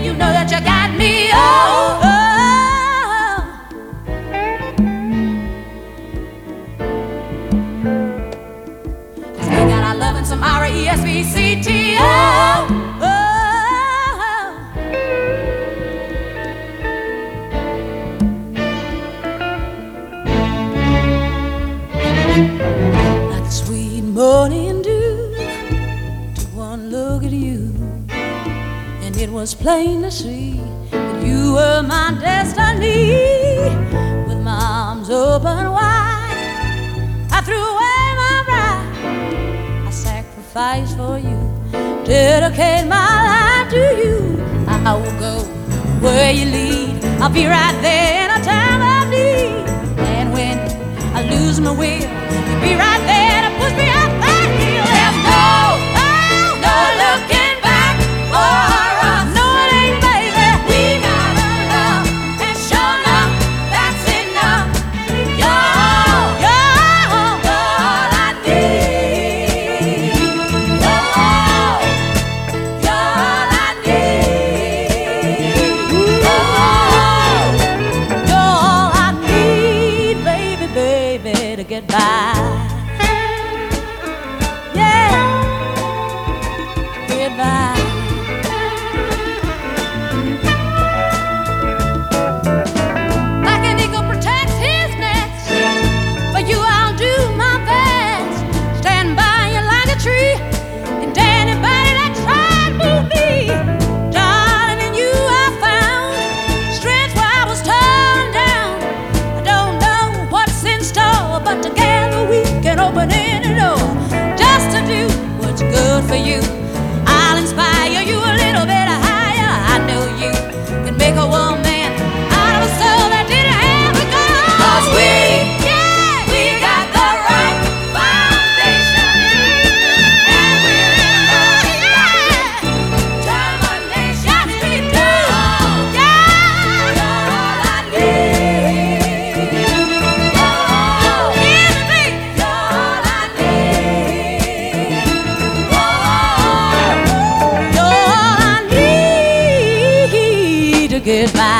you know that you got me. Oh, oh. Some R-E-S-P-C-T. Oh, oh. Like the sweet morning dew, to one look at you, and it was plain to see that you were my destiny. With my arms open wide, I threw away my pride, sacrifice for you, dedicate my life to you. I will go where you lead, I'll be right there in a time of need. And when I lose my will, you'll be right there to push me up that hill. There's no looking back for us. No, it ain't, baby. We got a love, and sure enough, that's enough. You're all I need. Get by, yeah, get by. Like an eagle protects his nest, for you I'll do my best. Stand by you like a tree, and anybody that tried move me. Darling, in you I found strength where I was torn down. I don't know what's in store, but together we can open any door just to do what's good for you. I'll inspire you a little bit higher. I know you can make a woman out of a soul that didn't have a goal. 'Cause we got the right foundation, and we're in love, determination. Yes, we do. Yeah, you're all I need. Goodbye.